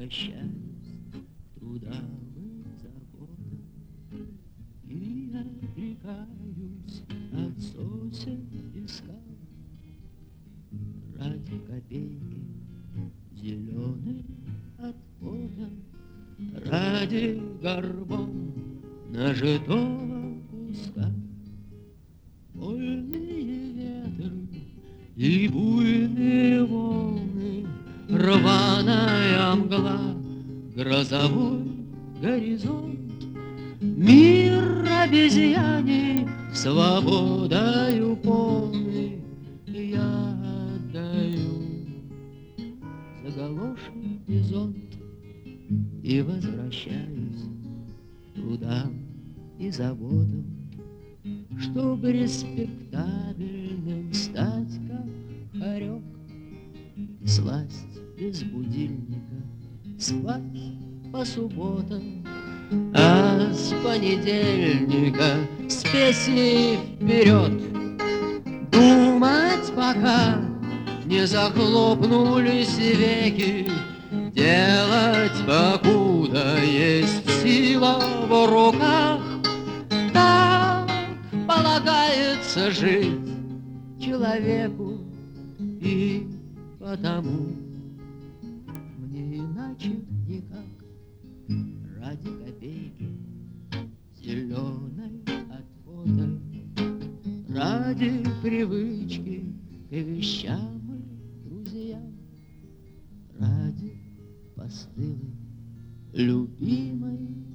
возвращаюсь к трудам и заботам и отрекаюсь от сосен и скал ради копейки зеленой от пота, ради горбом нажитого куска. Вольные ветры и буйные волны, рваная мгла, грозовой горизонт, мир обезьяний свободою полный я отдаю за галошный и зонт и возвращаюсь к трудам и заботам, чтобы респектабельным стать, как хорек, сласть без будильника, спать по субботам, а с понедельника с песней вперед думать, пока не захлопнулись веки, делать, покуда есть сила в руках. Так полагается жить человеку, и потому мне иначе никак. Ради копейки зеленой от пота, ради привычки к вещам и друзьям, ради постылой любимой